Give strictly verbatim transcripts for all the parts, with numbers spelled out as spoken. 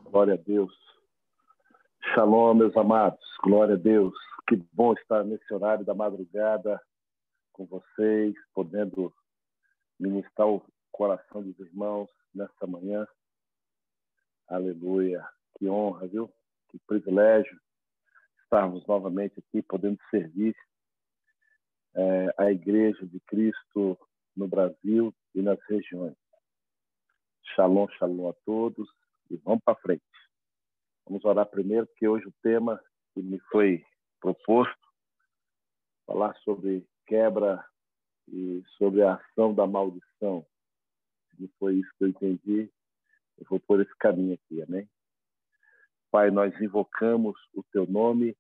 Glória a Deus. Shalom, meus amados. Glória a Deus. Que bom estar nesse horário da madrugada com vocês, podendo ministrar o coração dos irmãos nessa manhã. Aleluia. Que honra, viu? Que privilégio estarmos novamente aqui, podendo servir é, a Igreja de Cristo no Brasil e nas regiões. Shalom, shalom a todos. E vamos para frente. Vamos orar primeiro, porque hoje o tema que me foi proposto, falar sobre quebra e sobre a ação da maldição. E foi isso que eu entendi. Eu vou por esse caminho aqui, amém? Pai, nós invocamos o Teu nome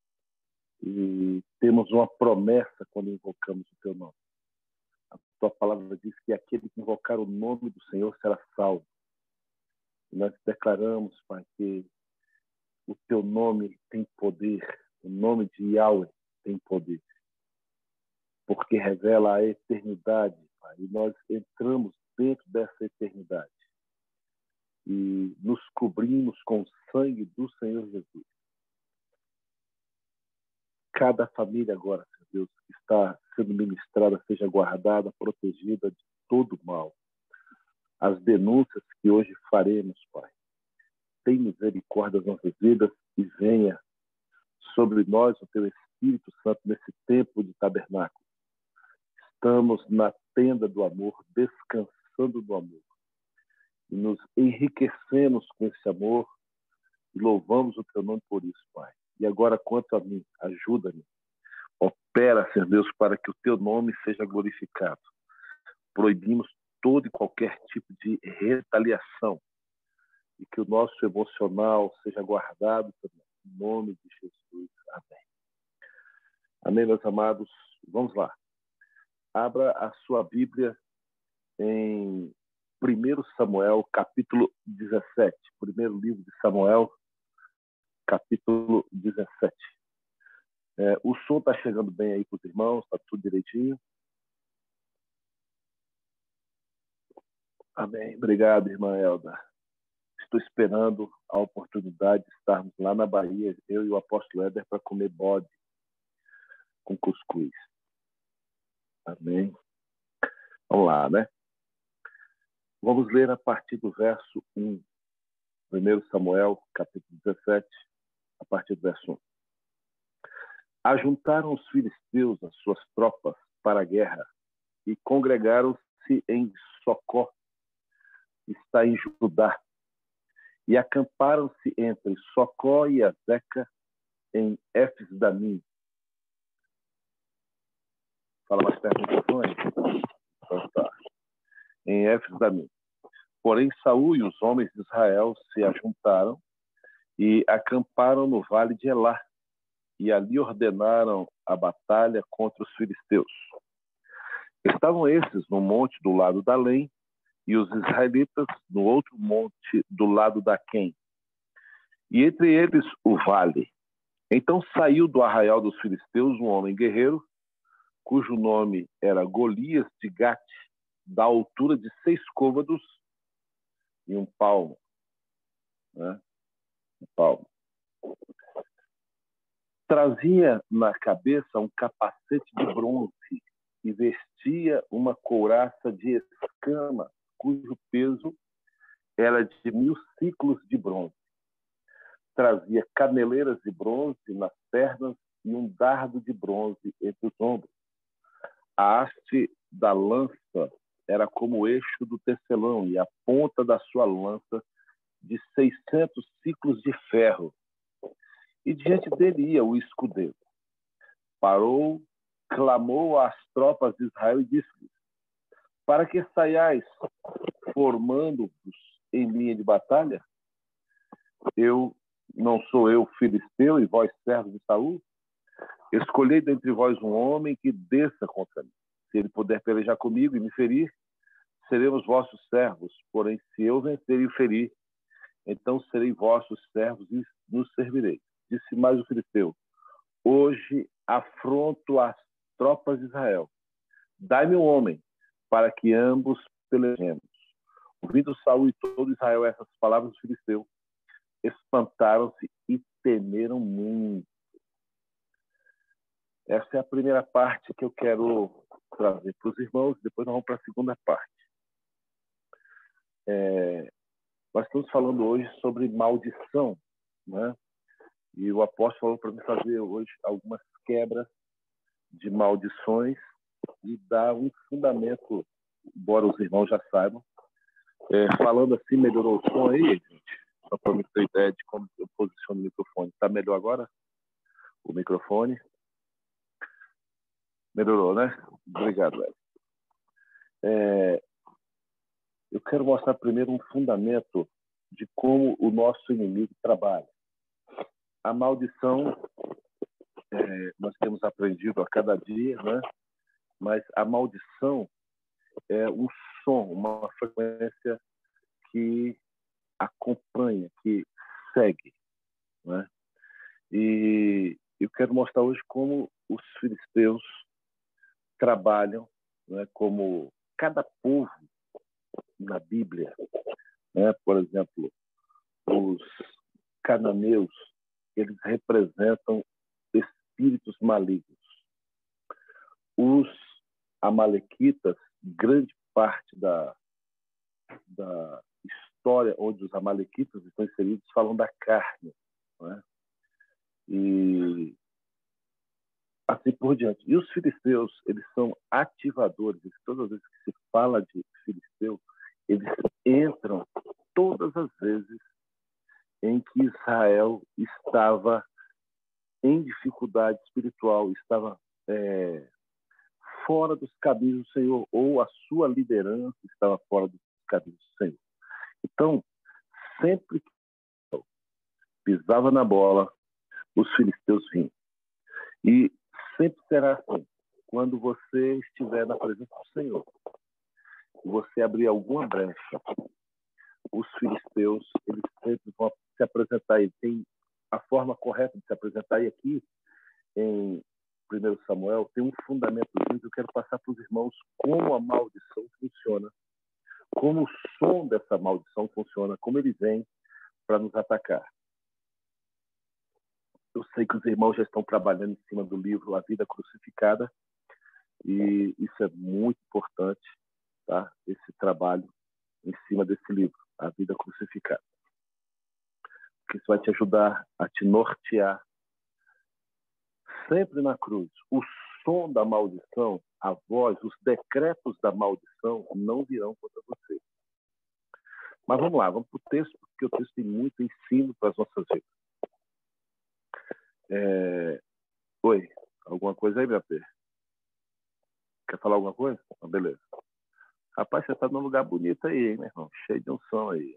e temos uma promessa quando invocamos o Teu nome. A Tua palavra diz que aquele que invocar o nome do Senhor será salvo. E nós declaramos, Pai, que o Teu nome tem poder, o nome de Yahweh tem poder, porque revela a eternidade, Pai, e nós entramos dentro dessa eternidade e nos cobrimos com o sangue do Senhor Jesus. Cada família agora, Senhor Deus, que está sendo ministrada, seja guardada, protegida de todo mal. As denúncias que hoje faremos, Pai, tem misericórdia das nossas vidas e venha sobre nós o Teu Espírito Santo nesse tempo de tabernáculo. Estamos na tenda do amor, descansando do amor. E nos enriquecemos com esse amor e louvamos o Teu nome por isso, Pai. E agora, quanto a mim, ajuda-me. Opera, Senhor Deus, para que o Teu nome seja glorificado. Proibimos todo e qualquer tipo de retaliação e que o nosso emocional seja guardado em nome de Jesus. Amém. Amém, meus amados. Vamos lá. Abra a sua Bíblia em primeiro Samuel, capítulo dezessete. Primeiro livro de Samuel, capítulo dezessete. É, o som está chegando bem aí para os irmãos, está tudo direitinho. Amém. Obrigado, irmã Elda. Estou esperando a oportunidade de estarmos lá na Bahia, eu e o apóstolo Éder, para comer bode com cuscuz. Amém. Vamos lá, né? Vamos ler a partir do verso um. primeiro Samuel, capítulo dezessete, a partir do verso um. Ajuntaram os filisteus as suas tropas para a guerra e congregaram-se em Socó, que está em Judá, e acamparam-se entre Socó e Azeca em Éfes-Damim. Fala mais perto do microfone. Então tá. Em Éfes-Damim. Porém, Saul e os homens de Israel se ajuntaram e acamparam no vale de Elá, e ali ordenaram a batalha contra os filisteus. Estavam esses no monte do lado da Além, e os israelitas no outro monte do lado da Quém, e entre eles o vale. Então saiu do arraial dos filisteus um homem guerreiro, cujo nome era Golias de Gate, da altura de seis côvados e um palmo. Né? Um palmo. Trazia na cabeça um capacete de bronze e vestia uma couraça de escama, cujo peso era de mil ciclos de bronze. Trazia caneleiras de bronze nas pernas e um dardo de bronze entre os ombros. A haste da lança era como o eixo do tecelão e a ponta da sua lança de seiscentos ciclos de ferro. E diante dele ia o escudeiro. Parou, clamou às tropas de Israel e disse-lhes: para que saiais formando-vos em linha de batalha? Eu não sou eu filisteu e vós servos de Saul? Escolhei dentre vós um homem que desça contra mim. Se ele puder pelejar comigo e me ferir, seremos vossos servos. Porém, se eu vencer e o ferir, então serei vossos servos e nos servirei. Disse mais o filisteu: hoje afronto as tropas de Israel. Dai-me um homem, para que ambos pelejemos. Ouvindo Saul e todo Israel essas palavras do filisteu, espantaram-se e temeram muito. Essa é a primeira parte que eu quero trazer para os irmãos, depois nós vamos para a segunda parte. É, nós estamos falando hoje sobre maldição, né? E o apóstolo falou para mim fazer hoje algumas quebras de maldições e dar um fundamento, embora os irmãos já saibam. É, falando assim, melhorou o som aí, gente? Só para me ter ideia de como eu posiciono o microfone. Está melhor agora? O microfone? Melhorou, né? Obrigado, velho. É, eu quero mostrar primeiro um fundamento de como o nosso inimigo trabalha. A maldição, é, nós temos aprendido a cada dia, né? Mas a maldição é um som, uma frequência que acompanha, que segue, né? E eu quero mostrar hoje como os filisteus trabalham, né? Como cada povo na Bíblia, né? Por exemplo, os cananeus, eles representam espíritos malignos. Os amalequitas, grande parte da, da história onde os amalequitas estão inseridos falam da carne, né? E assim por diante. E os filisteus, eles são ativadores. Todas as vezes que se fala de filisteu, eles entram todas as vezes em que Israel estava em dificuldade espiritual, estava é, fora dos caminhos do Senhor, ou a sua liderança estava fora dos caminhos do Senhor. Então, sempre que eu pisava na bola, os filisteus vinham. E sempre será assim. Quando você estiver na presença do Senhor, você abrir alguma brecha, os filisteus, eles sempre vão se apresentar. Eles têm a forma correta de se apresentar. E aqui, em primeiro Samuel, tem um fundamento que eu quero passar para os irmãos como a maldição funciona, como o som dessa maldição funciona, como ele vem para nos atacar. Eu sei que os irmãos já estão trabalhando em cima do livro A Vida Crucificada, e isso é muito importante, tá? Esse trabalho em cima desse livro, A Vida Crucificada. Porque isso vai te ajudar a te nortear sempre na cruz. O som da maldição, a voz, os decretos da maldição não virão contra você. Mas vamos lá, vamos para o texto, porque o texto tem muito ensino para as nossas vidas. É... Oi, alguma coisa aí, meu P? Quer falar alguma coisa? Ah, beleza. Rapaz, você está num lugar bonito aí, hein, meu irmão? Cheio de um som aí.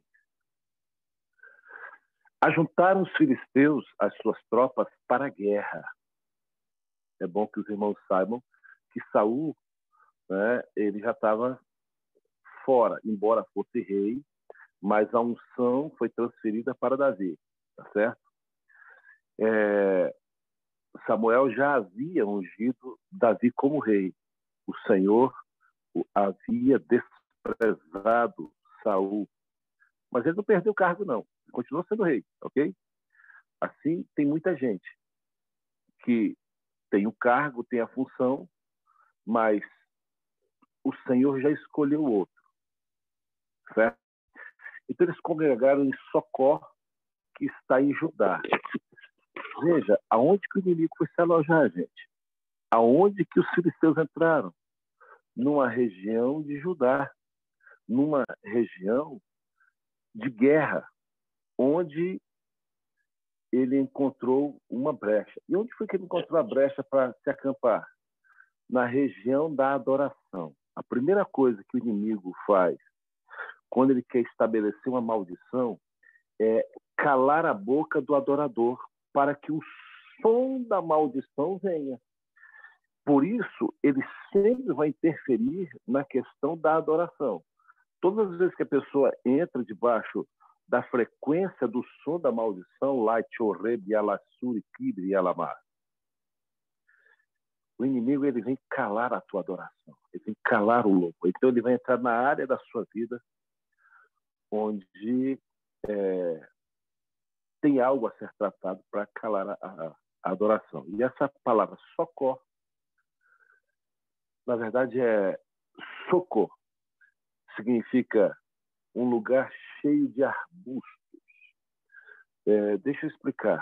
Ajuntaram os filisteus as suas tropas para a guerra. É bom que os irmãos saibam que Saul, né, ele já estava fora, embora fosse rei, mas a unção foi transferida para Davi, tá certo? É, Samuel já havia ungido Davi como rei. O Senhor havia desprezado Saul, mas ele não perdeu o cargo, não. Ele continuou sendo rei, ok? Assim, tem muita gente que tem o cargo, tem a função, mas o Senhor já escolheu outro, certo? Então eles congregaram em Socó, que está em Judá. Veja, aonde que o inimigo foi se alojar, gente? Aonde que os filisteus entraram? Numa região de Judá, numa região de guerra, onde ele encontrou uma brecha. E onde foi que ele encontrou a brecha para se acampar? Na região da adoração. A primeira coisa que o inimigo faz quando ele quer estabelecer uma maldição é calar a boca do adorador para que o som da maldição venha. Por isso, ele sempre vai interferir na questão da adoração. Todas as vezes que a pessoa entra debaixo da frequência do som da maldição, lá, Tchorreb, Yalassuri, Kibre, Yalamar, o inimigo ele vem calar a tua adoração, ele vem calar o louco. Então ele vai entrar na área da sua vida onde é, tem algo a ser tratado para calar a, a, a adoração. E essa palavra socó, na verdade, é socó. Significa um lugar cheio de arbustos. É, deixa eu explicar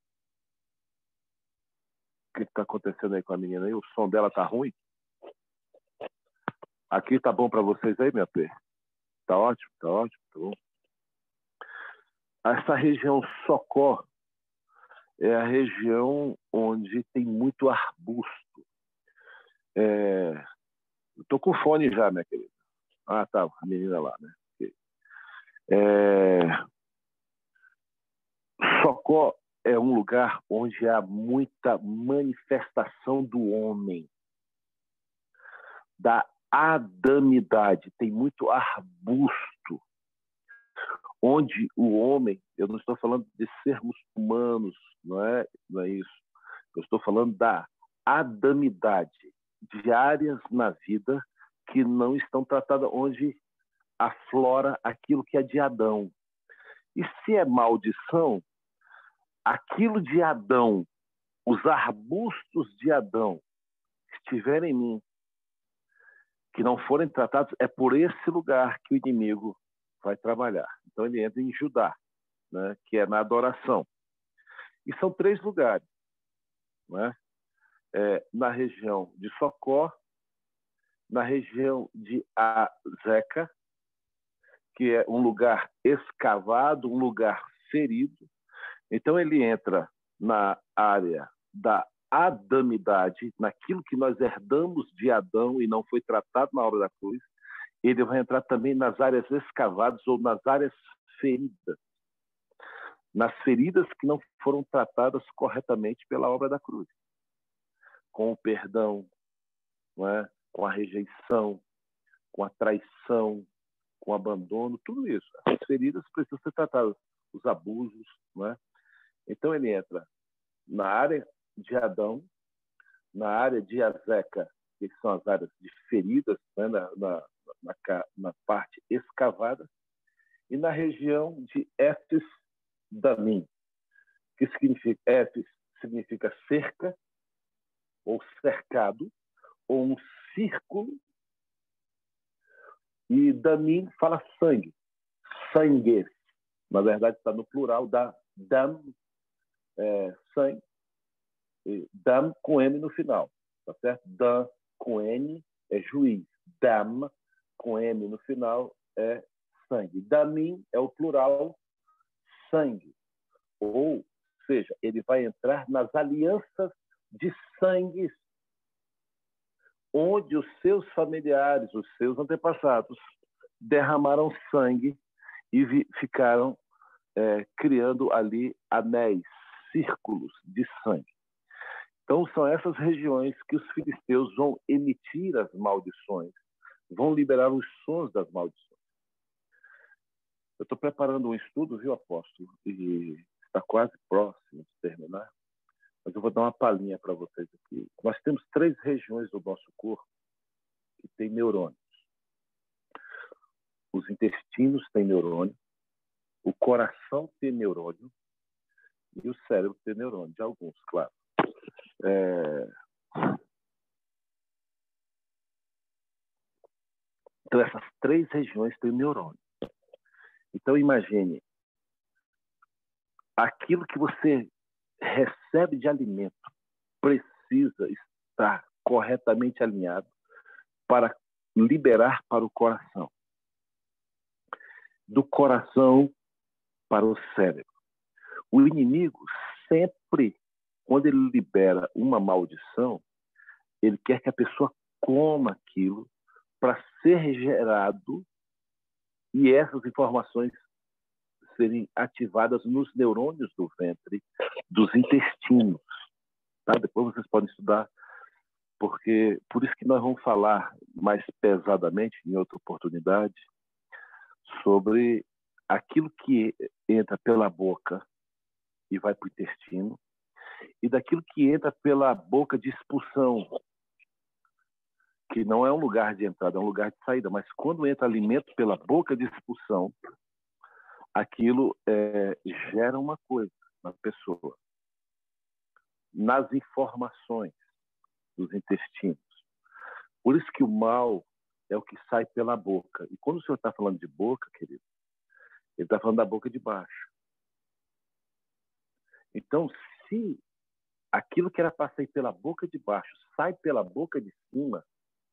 o que está acontecendo aí com a menina aí. O som dela tá ruim? Aqui tá bom para vocês aí, minha P? Tá ótimo, tá ótimo, tá bom. Essa região Socó é a região onde tem muito arbusto. É... Eu tô com fone já, minha querida. Ah, tá, a menina lá, né? É... Socó é um lugar onde há muita manifestação do homem, da adamidade. Tem muito arbusto, onde o homem, eu não estou falando de sermos humanos, não é, não é isso. Eu estou falando da adamidade, de áreas na vida que não estão tratadas, onde aflora aquilo que é de Adão. E se é maldição, aquilo de Adão, os arbustos de Adão que estiverem em mim, que não forem tratados, é por esse lugar que o inimigo vai trabalhar. Então ele entra em Judá, né, que é na adoração. E são três lugares, né? É, na região de Socó, na região de Azeca, que é um lugar escavado, um lugar ferido. Então ele entra na área da adamidade, naquilo que nós herdamos de Adão e não foi tratado na hora da cruz. Ele vai entrar também nas áreas escavadas ou nas áreas feridas, nas feridas que não foram tratadas corretamente pela obra da cruz, com o perdão, não é? Com a rejeição, com a traição, com o abandono, tudo isso. As feridas precisam ser tratadas, os abusos, não é? Então ele entra na área de Adão, na área de Azeca, que são as áreas de feridas, né? na, na, na, na parte escavada, e na região de Éfes Damim, que significa, Éfes significa cerca, ou cercado, ou um círculo, e Damim fala sangue, sangue. Na verdade está no plural da dam, é, sangue, e dam com M no final, tá certo? Dam com N é juiz, dam com M no final é sangue. Damim é o plural sangue, ou seja, ele vai entrar nas alianças de sangue, onde os seus familiares, os seus antepassados, derramaram sangue e vi, ficaram é, criando ali anéis, círculos de sangue. Então, são essas regiões que os filisteus vão emitir as maldições, vão liberar os sons das maldições. Eu estou preparando um estudo, viu, apóstolo? E está quase próximo de terminar. Mas eu vou dar uma palhinha para vocês aqui. Nós temos três regiões do nosso corpo que têm neurônios. Os intestinos têm neurônio, o coração tem neurônio e o cérebro tem neurônio, de alguns, claro. É... Então, essas três regiões têm neurônio. Então, imagine, aquilo que você recebe de alimento precisa estar corretamente alinhado para liberar para o coração. Do coração para o cérebro. O inimigo sempre, quando ele libera uma maldição, ele quer que a pessoa coma aquilo para ser gerado e essas informações serem ativadas nos neurônios do ventre, dos intestinos. Tá? Depois vocês podem estudar, porque por isso que nós vamos falar mais pesadamente, em outra oportunidade, sobre aquilo que entra pela boca e vai para o intestino, e daquilo que entra pela boca de expulsão, que não é um lugar de entrada, é um lugar de saída, mas quando entra alimento pela boca de expulsão, aquilo é, gera uma coisa na pessoa, nas informações dos intestinos. Por isso que o mal é o que sai pela boca. E quando o senhor está falando de boca, querido, ele está falando da boca de baixo. Então, se aquilo que era para sair pela boca de baixo sai pela boca de cima,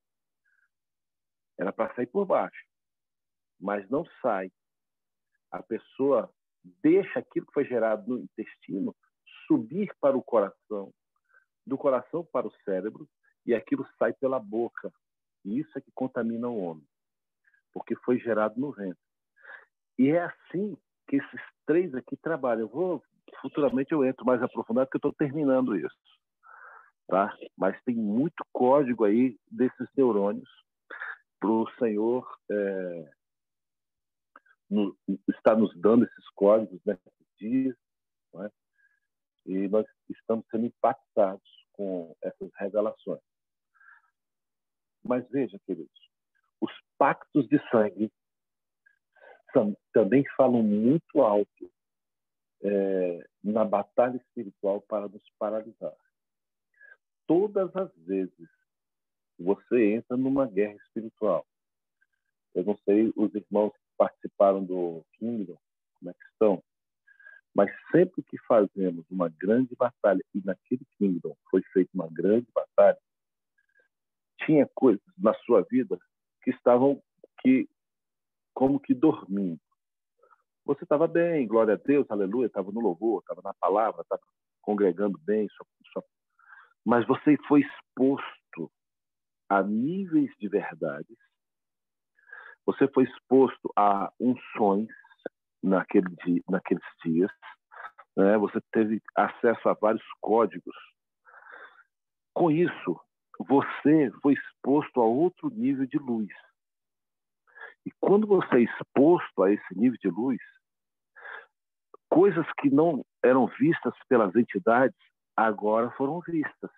era para sair por baixo, mas não sai. A pessoa deixa aquilo que foi gerado no intestino subir para o coração, do coração para o cérebro, e aquilo sai pela boca. E isso é que contamina o homem, porque foi gerado no ventre. E é assim que esses três aqui trabalham. Eu vou, futuramente eu entro mais aprofundado, porque eu estou terminando isso. Tá? Mas tem muito código aí desses neurônios para o Senhor é, no, está nos dando esses códigos nesses dias, não é? E nós estamos sendo impactados com essas revelações. Mas veja, queridos, os pactos de sangue são, também falam muito alto é, na batalha espiritual para nos paralisar. Todas as vezes você entra numa guerra espiritual. Eu não sei os irmãos que participaram do Kingdom, como é que estão, mas sempre que fazemos uma grande batalha, e naquele Kingdom foi feita uma grande batalha, tinha coisas na sua vida que estavam que, como que dormindo. Você estava bem, glória a Deus, aleluia, estava no louvor, estava na palavra, estava congregando bem, só, só... mas você foi exposto a níveis de verdades, você foi exposto a unções naquele dia, naqueles dias, né? Você teve acesso a vários códigos. Com isso, você foi exposto a outro nível de luz. E quando você é exposto a esse nível de luz, coisas que não eram vistas pelas entidades, agora foram vistas.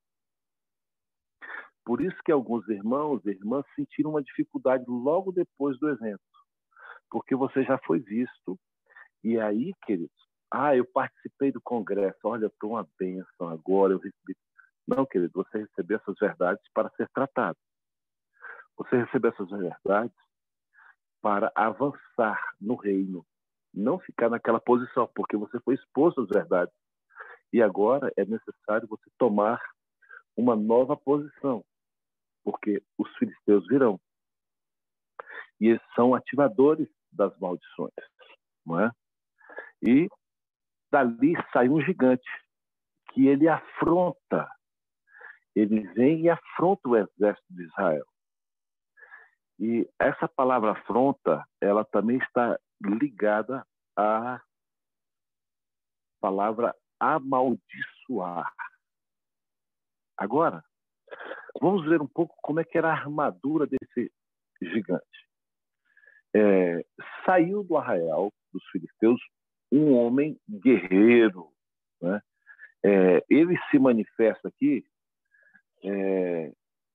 Por isso que alguns irmãos e irmãs sentiram uma dificuldade logo depois do evento, porque você já foi visto. E aí, queridos, ah, eu participei do congresso, olha, eu estou uma bênção agora, eu recebi. Não, querido, você recebeu essas verdades para ser tratado. Você recebeu essas verdades para avançar no reino, não ficar naquela posição, porque você foi exposto às verdades. E agora é necessário você tomar uma nova posição, porque os filisteus virão. E eles são ativadores das maldições, não é? E dali sai um gigante que ele afronta, ele vem e afronta o exército de Israel. E essa palavra afronta, ela também está ligada à palavra amaldiçoar. Agora, vamos ver um pouco como é que era a armadura desse gigante. É, saiu do arraial dos filisteus um homem guerreiro, né? É, ele se manifesta aqui é,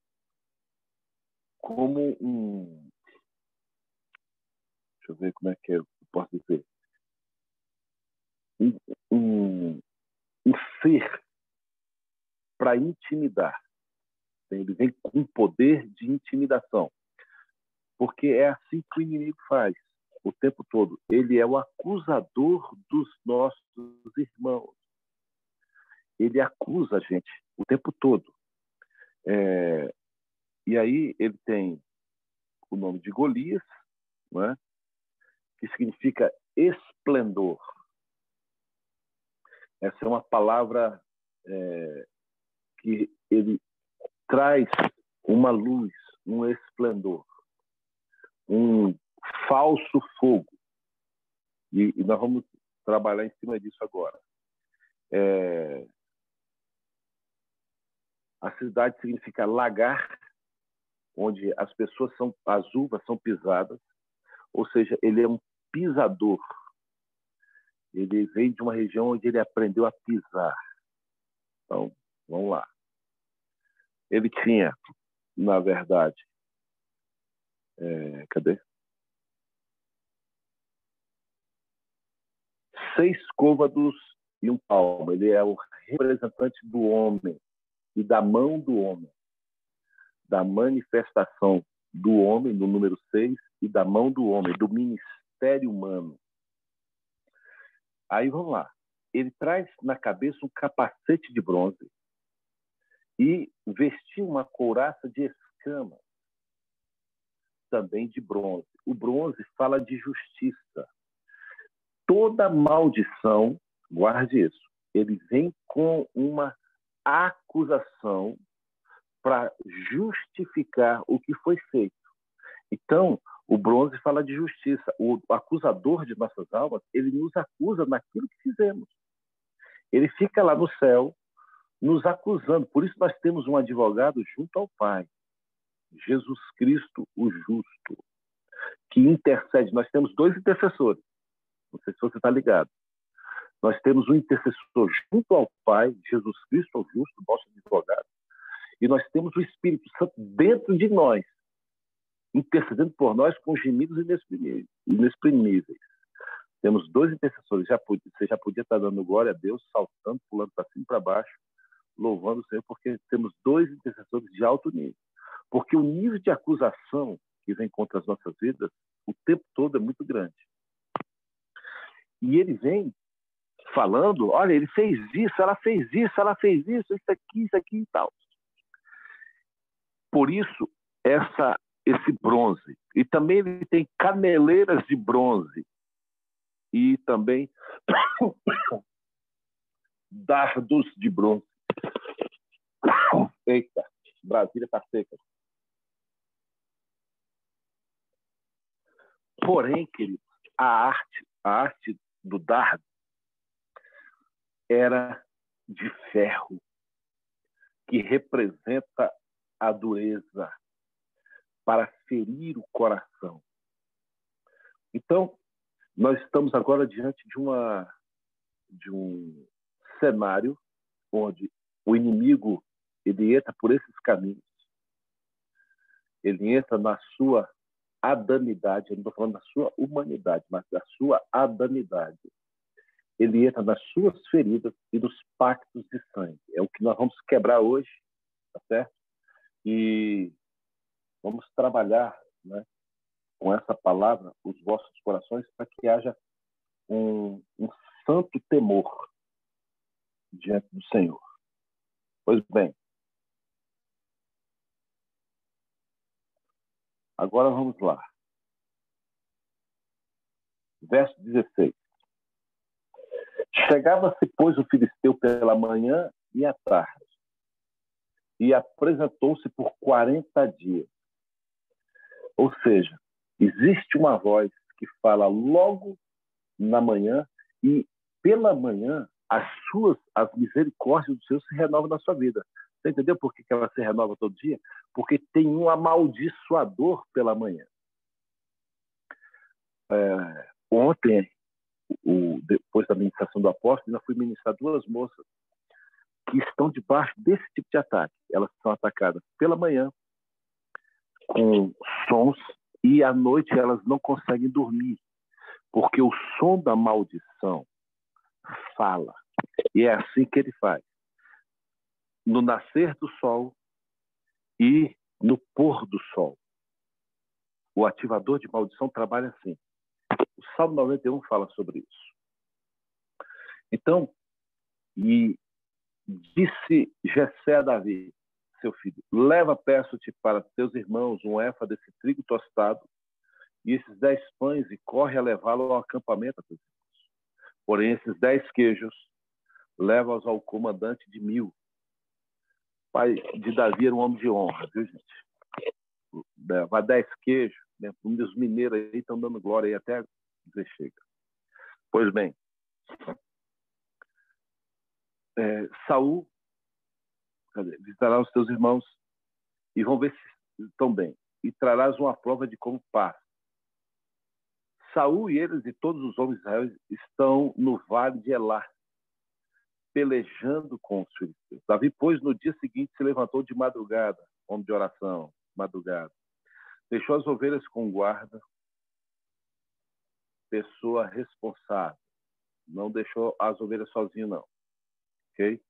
como um... Deixa eu ver como é que eu posso dizer. Um, um, um ser para intimidar. Ele vem com poder de intimidação. Porque é assim que o inimigo faz o tempo todo. Ele é o acusador dos nossos irmãos. Ele acusa a gente o tempo todo. É, e aí ele tem o nome de Golias, não é? Que significa esplendor. Essa é uma palavra é, que ele traz uma luz, um esplendor, um falso fogo. E, e nós vamos trabalhar em cima disso agora. É, a cidade significa lagar, onde as pessoas são, as uvas são pisadas, ou seja, ele é um pisador. Ele vem de uma região onde ele aprendeu a pisar. Então, vamos lá. Ele tinha, na verdade, é, cadê? seis côvados e um palmo. Ele é o representante do homem e da mão do homem, da manifestação do homem, no número seis, e da mão do homem, do ministério humano. Aí vamos lá. Ele traz na cabeça um capacete de bronze e vestiu uma couraça de escamas, também de bronze. O bronze fala de justiça. Toda maldição, guarde isso, ele vem com uma acusação para justificar o que foi feito. Então, o bronze fala de justiça. O acusador de nossas almas, ele nos acusa naquilo que fizemos. Ele fica lá no céu nos acusando. Por isso nós temos um advogado junto ao Pai, Jesus Cristo, o justo, que intercede. Nós temos dois intercessores. Não sei se você está ligado. Nós temos um intercessor junto ao Pai, Jesus Cristo, o justo, nosso advogado. E nós temos o Espírito Santo dentro de nós, intercedendo por nós com gemidos inexprimíveis. Temos dois intercessores. Já podia, você já podia estar dando glória a Deus, saltando, pulando para cima e para baixo, louvando o Senhor, porque temos dois intercessores de alto nível. Porque o nível de acusação que vem contra as nossas vidas, o tempo todo é muito grande. E ele vem falando, olha, ele fez isso, ela fez isso, ela fez isso, isso aqui, isso aqui e tal. Por isso, essa, esse bronze. E também ele tem caneleiras de bronze. E também dardos de bronze. Eita, Brasília está seca. Porém, queridos, a arte, a arte do dardo era de ferro, que representa a dureza para ferir o coração. Então, nós estamos agora diante de, uma, de um cenário onde o inimigo ele entra por esses caminhos. Ele entra na sua adanidade, eu não estou falando da sua humanidade, mas da sua adanidade. Ele entra nas suas feridas e nos pactos de sangue. É o que nós vamos quebrar hoje, tá certo? E vamos trabalhar, né, com essa palavra, os vossos corações, para que haja um, um santo temor diante do Senhor. Pois bem, agora vamos lá. Verso dezesseis. Chegava-se, pois, o filisteu pela manhã e à tarde, e apresentou-se por quarenta dias. Ou seja, existe uma voz que fala logo na manhã, e pela manhã as suas, as misericórdias do Senhor se renovam na sua vida. Você entendeu por que ela se renova todo dia? Porque tem um amaldiçoador pela manhã. É, ontem, o, depois da ministração do apóstolo, eu fui ministrar duas moças que estão debaixo desse tipo de ataque. Elas são atacadas pela manhã com sons e à noite elas não conseguem dormir, porque o som da maldição fala. E é assim que ele faz. No nascer do sol e no pôr do sol. O ativador de maldição trabalha assim. O Salmo noventa e um fala sobre isso. Então, e disse Jessé a Davi, seu filho, leva, peço-te, para teus irmãos um éfa desse trigo tostado e esses dez pães e corre a levá-lo ao acampamento a teus irmãos. Porém, esses dez queijos leva-os ao comandante de mil. Pai de Davi era um homem de honra, viu, gente? Levar dez queijos, né? Os mineiros aí estão dando glória aí até dizer chega. Pois bem, é, Saul cadê? visitará os teus irmãos e vão ver se estão bem. E trarás uma prova de como passa. Saul e eles e todos os homens de Israel estão no vale de Elá, pelejando com os filisteus. Davi, pois, no dia seguinte se levantou de madrugada, homem de oração, madrugada. Deixou as ovelhas com guarda, pessoa responsável. Não deixou as ovelhas sozinho, não. Ok?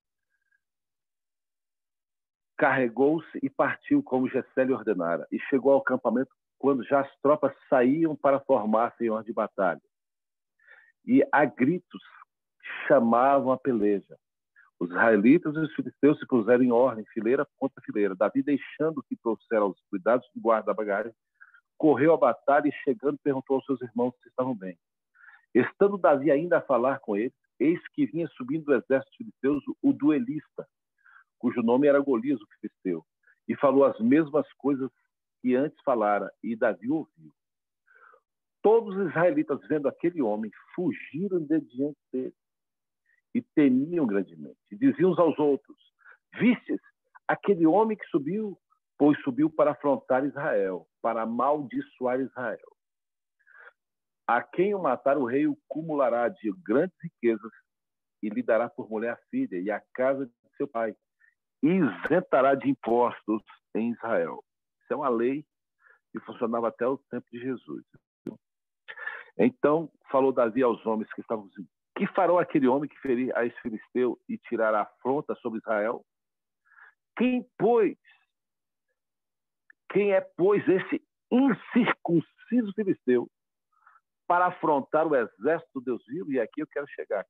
Carregou-se e partiu como Jessé lhe ordenara, e chegou ao acampamento quando já as tropas saíam para formar-se em ordem de batalha. E a gritos chamavam a peleja. Os israelitas e os filisteus se puseram em ordem, fileira contra fileira. Davi, deixando que trouxeram os cuidados do guarda da bagagem, correu à batalha e, chegando, perguntou aos seus irmãos se estavam bem. Estando Davi ainda a falar com eles, eis que vinha subindo do exército filisteu o duelista, cujo nome era Golias, o filisteu, e falou as mesmas coisas que antes falara, e Davi ouviu. Todos os israelitas, vendo aquele homem, fugiram de diante dele e temiam grandemente. E diziam uns aos outros: vistes aquele homem que subiu? Pois subiu para afrontar Israel, para amaldiçoar Israel. A quem o matar, o rei o cumulará de grandes riquezas e lhe dará por mulher a filha e a casa de seu pai, e isentará de impostos em Israel. Isso é uma lei que funcionava até o tempo de Jesus. Então falou Davi aos homens que estavam dizendo: que fará aquele homem que ferir a esse filisteu e tirar a afronta sobre Israel? Quem, pois, quem é, pois, esse incircunciso filisteu para afrontar o exército do Deus vivo? E aqui eu quero chegar.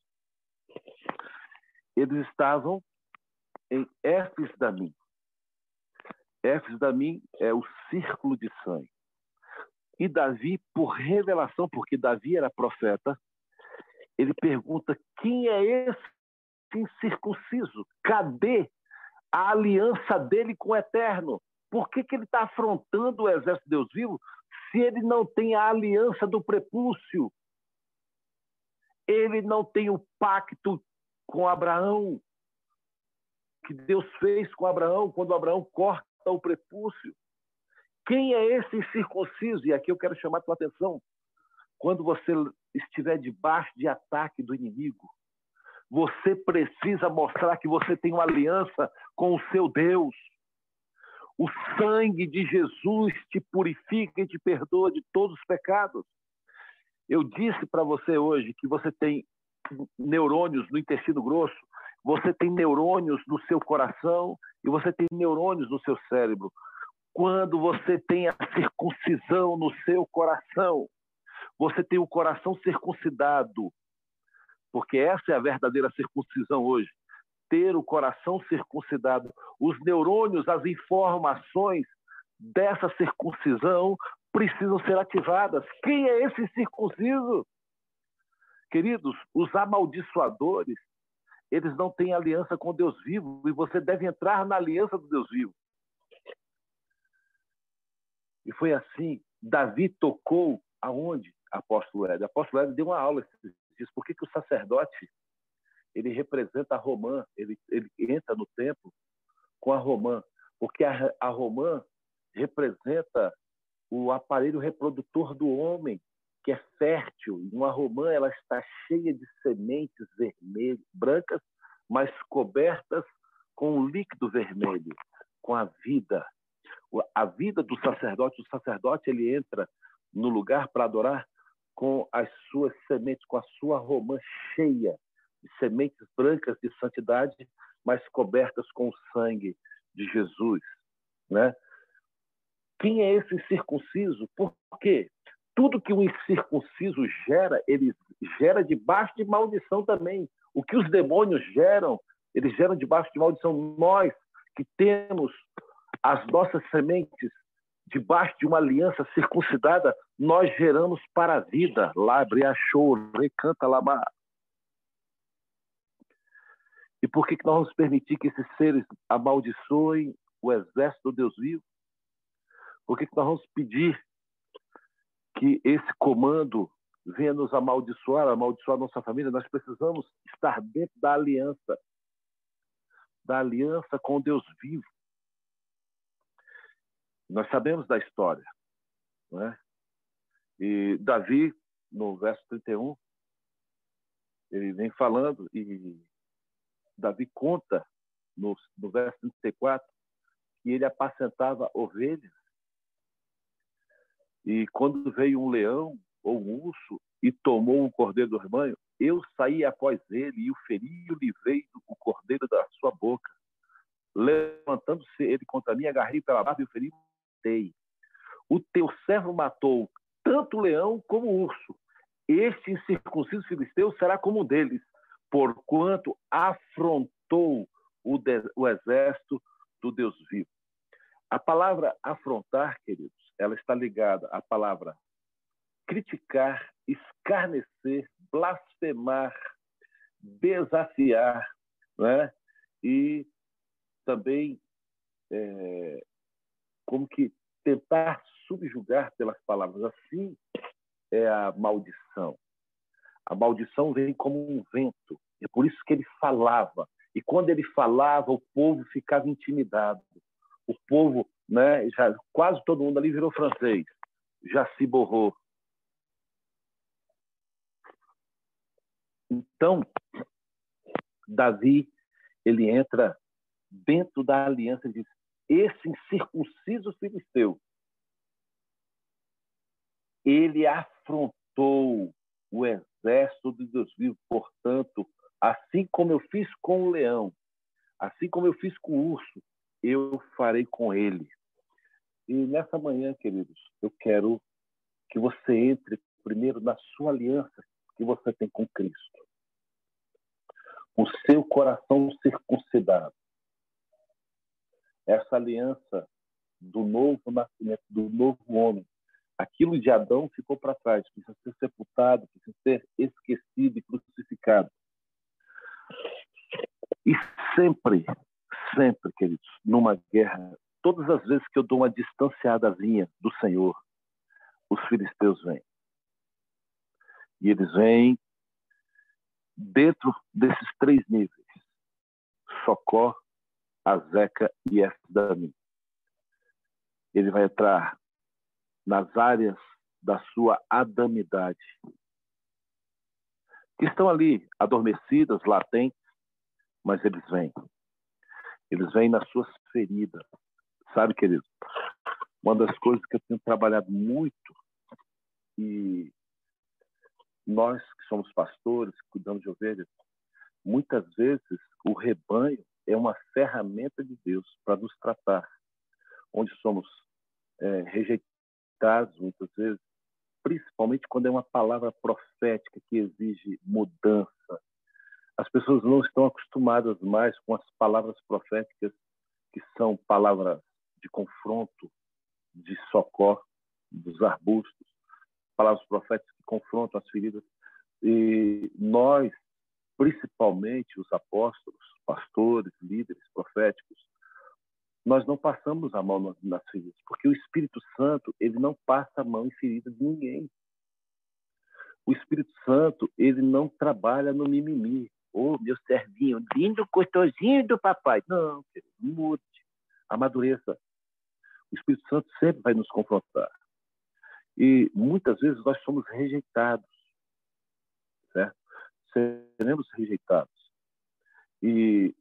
Eles estavam em Éfes-Damim. Éfes-Damim é o círculo de sangue. E Davi, por revelação, porque Davi era profeta, ele pergunta: quem é esse incircunciso? Cadê a aliança dele com o Eterno? Por que, que ele está afrontando o exército de Deus vivo se ele não tem a aliança do prepúcio? Ele não tem o pacto com Abraão, que Deus fez com Abraão quando Abraão corta o prepúcio. Quem é esse incircunciso? E aqui eu quero chamar a tua atenção. Quando você estiver debaixo de ataque do inimigo, você precisa mostrar que você tem uma aliança com o seu Deus. O sangue de Jesus te purifica e te perdoa de todos os pecados. Eu disse para você hoje que você tem neurônios no intestino grosso, você tem neurônios no seu coração e você tem neurônios no seu cérebro. Quando você tem a circuncisão no seu coração, você tem o coração circuncidado, porque essa é a verdadeira circuncisão hoje. Ter o coração circuncidado. Os neurônios, as informações dessa circuncisão precisam ser ativadas. Quem é esse circunciso? Queridos, os amaldiçoadores, eles não têm aliança com Deus vivo, e você deve entrar na aliança do Deus vivo. E foi assim, Davi tocou aonde? Apóstolo Éder. Apóstolo Éder deu uma aula, diz por que, que o sacerdote, ele representa a romã, ele, ele entra no templo com a romã, porque a, a romã representa o aparelho reprodutor do homem, que é fértil. E uma romã, ela está cheia de sementes vermelhas, brancas, mas cobertas com um líquido vermelho, com a vida. A vida do sacerdote, o sacerdote ele entra no lugar para adorar com as suas sementes, com a sua romã cheia de sementes brancas de santidade, mas cobertas com o sangue de Jesus, né? Quem é esse incircunciso? Por quê? Tudo que o incircunciso gera, ele gera debaixo de maldição também. O que os demônios geram, eles geram debaixo de maldição. Nós que temos as nossas sementes debaixo de uma aliança circuncidada, nós geramos para a vida. Labre achou, recanta lama. E por que, que nós vamos permitir que esses seres amaldiçoem o exército do Deus vivo? Por que, que nós vamos pedir que esse comando venha nos amaldiçoar, amaldiçoar a nossa família? Nós precisamos estar dentro da aliança, da aliança com o Deus vivo. Nós sabemos da história, né? E Davi, no verso trinta e um, ele vem falando, e Davi conta, no, no verso trinta e quatro, que ele apacentava ovelhas, e quando veio um leão ou um urso e tomou um cordeiro do rebanho, eu saí após ele e o feri e o livrei o cordeiro da sua boca. Levantando-se ele contra mim, agarrei pela barba e o feri e matei. O teu servo matou tanto o leão como o urso. Este incircunciso filisteu será como um deles, porquanto afrontou o, de, o exército do Deus vivo. A palavra afrontar, queridos, ela está ligada à palavra criticar, escarnecer, blasfemar, desafiar, né? E também é, como que tentar subjugar pelas palavras. Assim é a maldição. A maldição vem como um vento. É por isso que ele falava. E quando ele falava, o povo ficava intimidado. O povo, né, já, quase todo mundo ali virou francês. Já se borrou. Então, Davi, ele entra dentro da aliança e diz: esse incircunciso filisteu, ele afrontou o exército de Deus vivo. Portanto, assim como eu fiz com o leão, assim como eu fiz com o urso, eu farei com ele. E nessa manhã, queridos, eu quero que você entre primeiro na sua aliança que você tem com Cristo. O seu coração circuncidado. Essa aliança do novo nascimento, do novo homem. Aquilo de Adão ficou para trás, precisa ser sepultado, precisa ser esquecido e crucificado. E sempre, sempre, queridos, numa guerra, todas as vezes que eu dou uma distanciadazinha do Senhor, os filisteus vêm. E eles vêm dentro desses três níveis: Socó, Azeca e Esdamim. Ele vai entrar nas áreas da sua adamidade, que estão ali adormecidas, latentes, mas eles vêm. Eles vêm nas suas feridas. Sabe, querido, uma das coisas que eu tenho trabalhado muito, e nós que somos pastores, que cuidamos de ovelhas, muitas vezes o rebanho é uma ferramenta de Deus para nos tratar, onde somos é, rejeitados muitas vezes, principalmente quando é uma palavra profética que exige mudança. As pessoas não estão acostumadas mais com as palavras proféticas, que são palavras de confronto, de socorro, dos arbustos, palavras proféticas que confrontam as feridas. E nós, principalmente os apóstolos, pastores, líderes proféticos, nós não passamos a mão nas feridas, porque o Espírito Santo, ele não passa a mão em feridas de ninguém. O Espírito Santo, ele não trabalha no mimimi. Ô, oh, meu servinho, lindo, gostosinho do papai. Não, querido, mude, amadureça. O Espírito Santo sempre vai nos confrontar. E muitas vezes nós somos rejeitados, certo? Seremos rejeitados. E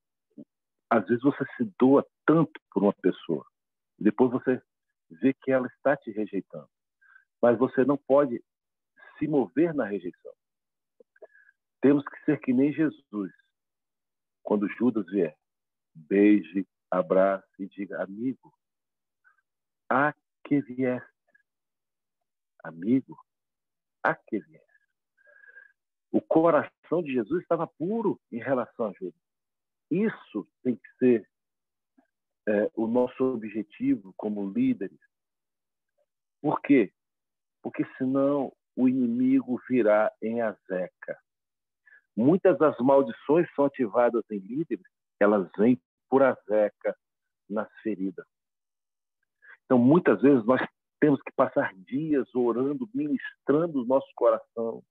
às vezes você se doa tanto por uma pessoa, depois você vê que ela está te rejeitando, mas você não pode se mover na rejeição. Temos que ser que nem Jesus. Quando Judas vier, beije, abrace e diga: amigo, a que vieste? Amigo, a que vieste? O coração de Jesus estava puro em relação a Judas. Isso tem que ser é, o nosso objetivo como líderes. Por quê? Porque senão o inimigo virá em Azeca. Muitas das maldições são ativadas em líderes, elas vêm por Azeca nas feridas. Então, muitas vezes, nós temos que passar dias orando, ministrando o nosso coração,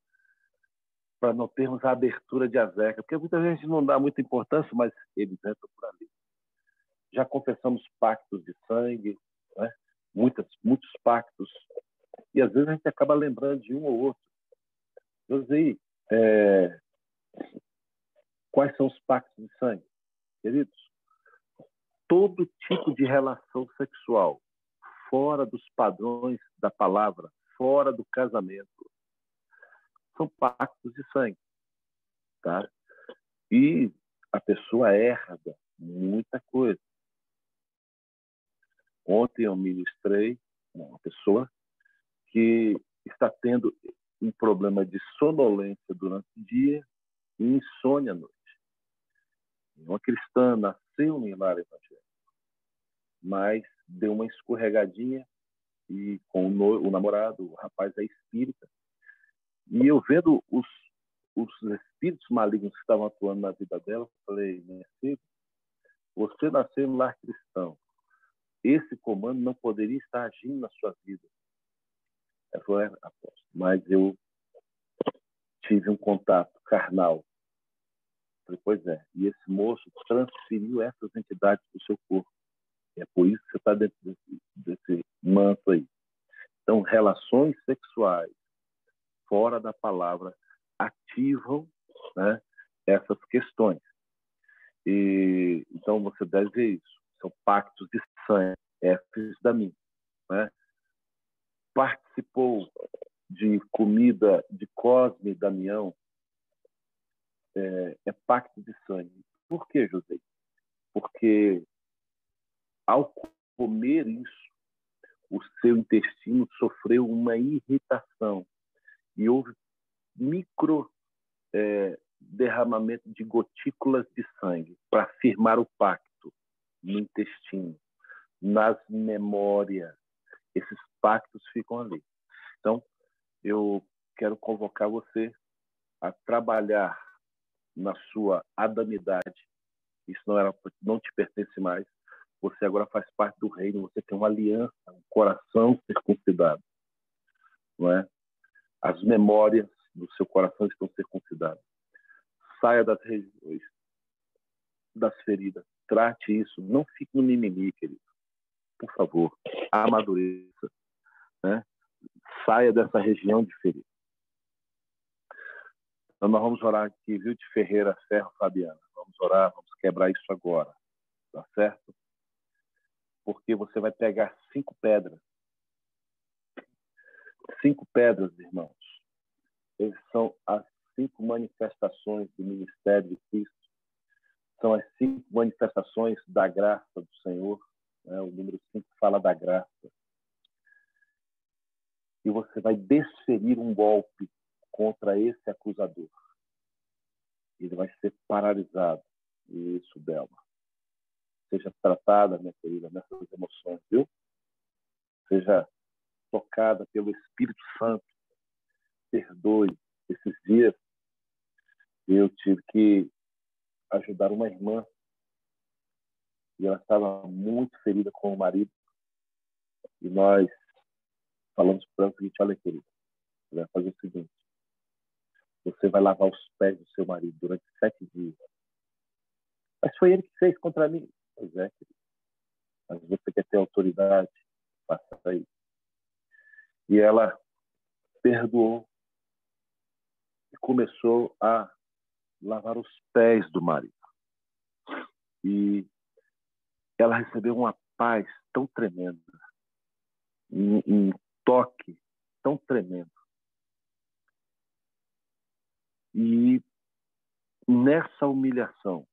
para não termos a abertura de Azeca, porque muita gente não dá muita importância, mas eles entram por ali. Já confessamos pactos de sangue, né? Muitas, muitos pactos, e às vezes a gente acaba lembrando de um ou outro. Eu sei, é... quais são os pactos de sangue? Queridos, todo tipo de relação sexual fora dos padrões da palavra, fora do casamento, são pactos de sangue, tá? E a pessoa herda muita coisa. Ontem eu ministrei uma pessoa que está tendo um problema de sonolência durante o dia e insônia à noite. Uma cristã nasceu em lar evangélico, mas deu uma escorregadinha e com o, no, o namorado, o rapaz é espírita. E eu vendo os, os espíritos malignos que estavam atuando na vida dela, eu falei, minha filha, você nasceu em lar cristão. Esse comando não poderia estar agindo na sua vida. Ela falou, é, apóstolo, mas eu tive um contato carnal. Eu falei, pois é. E esse moço transferiu essas entidades para o seu corpo. É por isso que você está dentro desse, desse manto aí. Então, relações sexuais fora da palavra ativam, né, essas questões. E, então, você deve ver isso. São pactos de sangue. É filho da mim. Né? Participou de comida de Cosme e Damião, é, é pacto de sangue. Por que, José? Porque ao comer isso, o seu intestino sofreu uma irritação e houve micro é, derramamento de gotículas de sangue para firmar o pacto no intestino, nas memórias. Esses pactos ficam ali. Então, eu quero convocar você a trabalhar na sua adamidade. Isso não, era, não te pertence mais. Você agora faz parte do reino. Você tem uma aliança, um coração circuncidado. Não é? As memórias do seu coração estão circuncidadas. Saia das regiões, das feridas. Trate isso. Não fique no mimimi, querido. Por favor, amadureça. Né? Saia dessa região de ferida. Então, nós vamos orar aqui, viu, de Ferreira, Ferro, Fabiana. Vamos orar, vamos quebrar isso agora. Tá certo? Porque você vai pegar cinco pedras. Cinco pedras, irmãos. Eles são as cinco manifestações do ministério de Cristo. São as cinco manifestações da graça do Senhor. Né? O número cinco fala da graça. E você vai desferir um golpe contra esse acusador. Ele vai ser paralisado. Isso, Delma. Seja tratada, minha querida, nessas emoções, viu? Seja tocada pelo Espírito Santo. Perdoe. Esses dias eu tive que ajudar uma irmã e ela estava muito ferida com o marido. E nós falamos para ela o seguinte, olha, querida, você vai fazer o seguinte, você vai lavar os pés do seu marido durante sete dias. Mas foi ele que fez contra mim. Pois é, querido. Mas você quer ter autoridade, faça isso. E ela perdoou e começou a lavar os pés do marido. E ela recebeu uma paz tão tremenda, um, um toque tão tremendo. E nessa humilhação,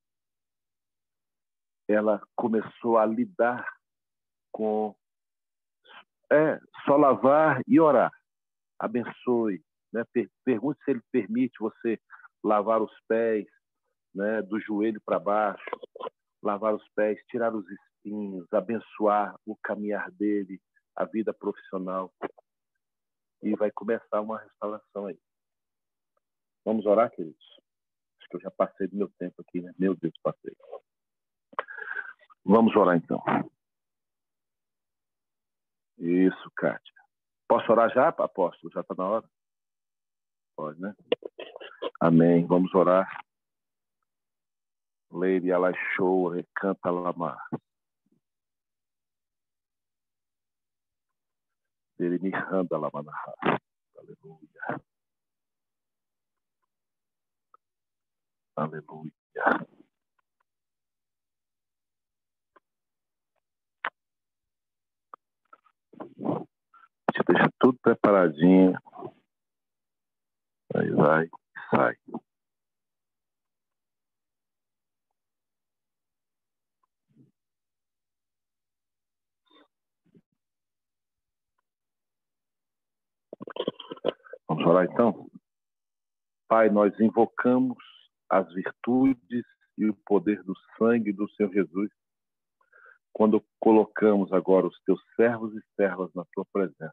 ela começou a lidar com é, só lavar e orar. Abençoe. Né? Pergunte se ele permite você lavar os pés, né, do joelho para baixo, lavar os pés, tirar os espinhos, abençoar o caminhar dele, a vida profissional. E vai começar uma restauração aí. Vamos orar, queridos? Acho que eu já passei do meu tempo aqui, né? Meu Deus, passei. Vamos orar, então. Isso, Kátia. Posso orar já, apóstolo? Já está na hora? Pode, né? Amém. Vamos orar. Leire ela show, recanta lamar. Ele me randa lamanaha. Aleluia. Aleluia. Te deixa tudo preparadinho. Aí vai e sai. Vamos orar então? Pai, nós invocamos as virtudes e o poder do sangue do Senhor Jesus quando colocamos agora os teus servos e servas na tua presença.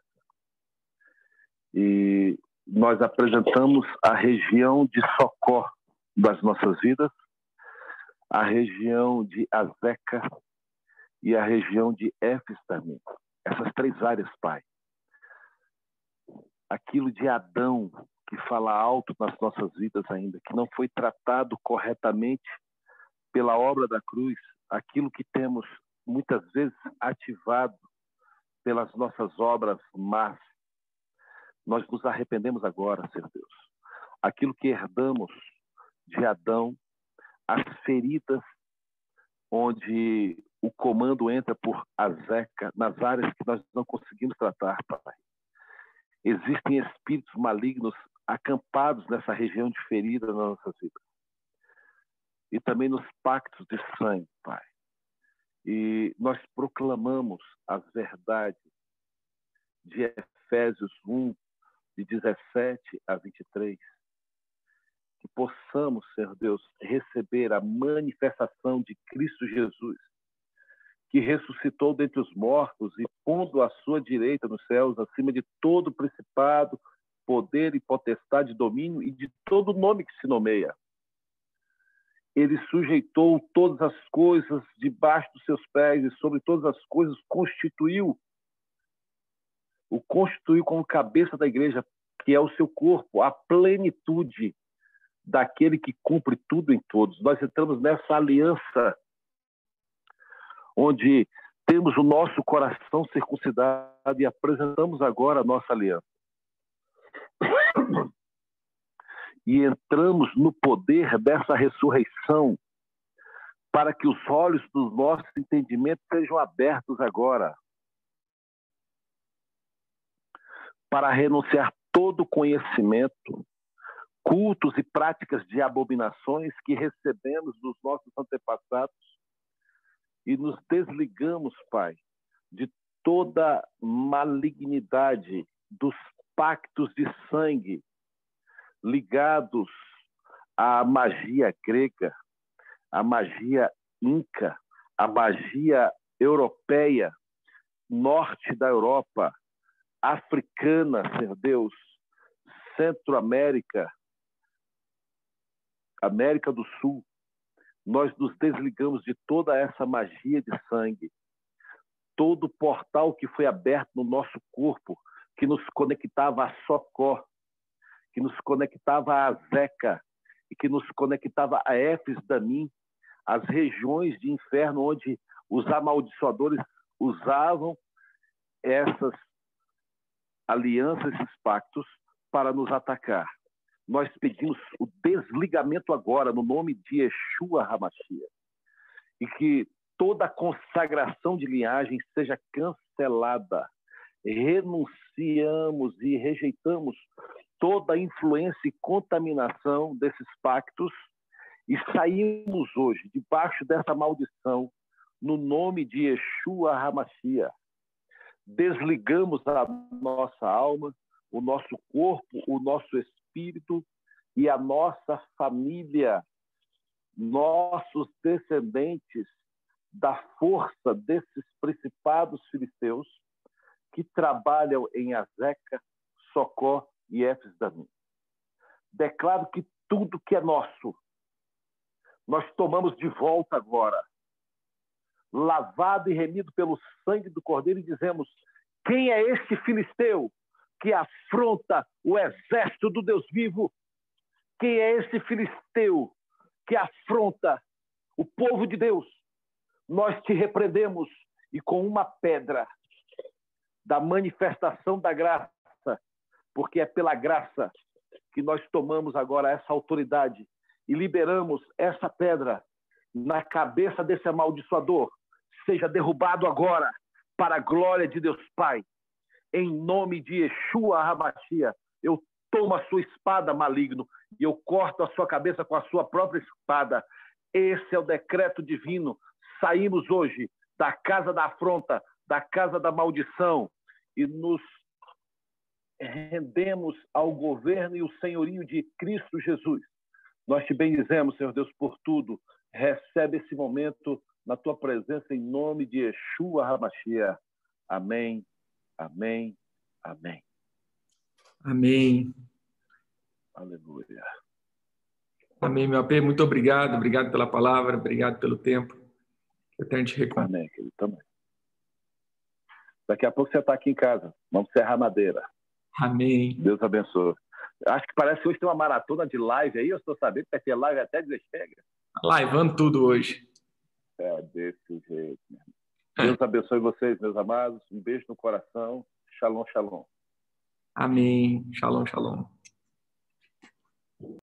E nós apresentamos a região de Socó das nossas vidas, a região de Azeca e a região de Éfes também. Essas três áreas, Pai. Aquilo de Adão que fala alto nas nossas vidas ainda, que não foi tratado corretamente pela obra da cruz, aquilo que temos muitas vezes ativado pelas nossas obras más, nós nos arrependemos agora, Senhor Deus. Aquilo que herdamos de Adão, as feridas onde o comando entra por Azeca, nas áreas que nós não conseguimos tratar, Pai. Existem espíritos malignos acampados nessa região de ferida nas nossas vidas. E também nos pactos de sangue, Pai. E nós proclamamos as verdades de Efésios um, de dezessete a vinte e três. Que possamos, Senhor Deus, receber a manifestação de Cristo Jesus, que ressuscitou dentre os mortos e pondo a sua direita nos céus, acima de todo principado, poder e potestade, domínio e de todo nome que se nomeia. Ele sujeitou todas as coisas debaixo dos seus pés e sobre todas as coisas constituiu, o constituiu como cabeça da igreja, que é o seu corpo, a plenitude daquele que cumpre tudo em todos. Nós entramos nessa aliança onde temos o nosso coração circuncidado e apresentamos agora a nossa aliança. E entramos no poder dessa ressurreição para que os olhos dos nossos entendimentos sejam abertos agora para renunciar todo conhecimento, cultos e práticas de abominações que recebemos dos nossos antepassados e nos desligamos, Pai, de toda malignidade dos pactos de sangue ligados à magia grega, à magia inca, à magia europeia, norte da Europa, africana, Senhor Deus, Centro-América, América do Sul. Nós nos desligamos de toda essa magia de sangue, todo portal que foi aberto no nosso corpo, que nos conectava a Socó, que nos conectava a Azeca e que nos conectava a Éfes Damim, as regiões de inferno onde os amaldiçoadores usavam essas alianças, esses pactos, para nos atacar. Nós pedimos o desligamento agora, no nome de Yeshua HaMashiach, e que toda consagração de linhagem seja cancelada. Renunciamos e rejeitamos toda influência e contaminação desses pactos e saímos hoje debaixo dessa maldição no nome de Yeshua HaMashiach. Desligamos a nossa alma, o nosso corpo, o nosso espírito e a nossa família, nossos descendentes, da força desses principados filisteus que trabalham em Azeca, Socó e Éfes Damim. Declaro que tudo que é nosso, nós tomamos de volta agora, lavado e remido pelo sangue do Cordeiro, e dizemos: quem é este filisteu que afronta o exército do Deus vivo? Quem é esse filisteu que afronta o povo de Deus? Nós te repreendemos e com uma pedra da manifestação da graça, porque é pela graça que nós tomamos agora essa autoridade e liberamos essa pedra na cabeça desse amaldiçoador, seja derrubado agora para a glória de Deus Pai. Em nome de Yeshua HaMashiach, eu toma a sua espada, maligno, e eu corto a sua cabeça com a sua própria espada. Esse é o decreto divino. Saímos hoje da casa da afronta, da casa da maldição, e nos rendemos ao governo e o senhorio de Cristo Jesus. Nós te bendizemos, Senhor Deus, por tudo. Recebe esse momento na tua presença, em nome de Yeshua HaMashiach. Amém, amém, amém. Amém. Aleluia. Amém, meu A P. Muito obrigado. Obrigado pela palavra, obrigado pelo tempo. Eu tenho te recompensa. Amém, querido, também. Daqui a pouco você está aqui em casa. Vamos serrar madeira. Amém. Deus abençoe. Acho que parece que hoje tem uma maratona de live aí. Eu estou sabendo que vai ter live até de chega. Laivando tudo hoje. É desse jeito. Deus abençoe vocês, meus amados. Um beijo no coração. Shalom, shalom. Amém. Shalom, shalom.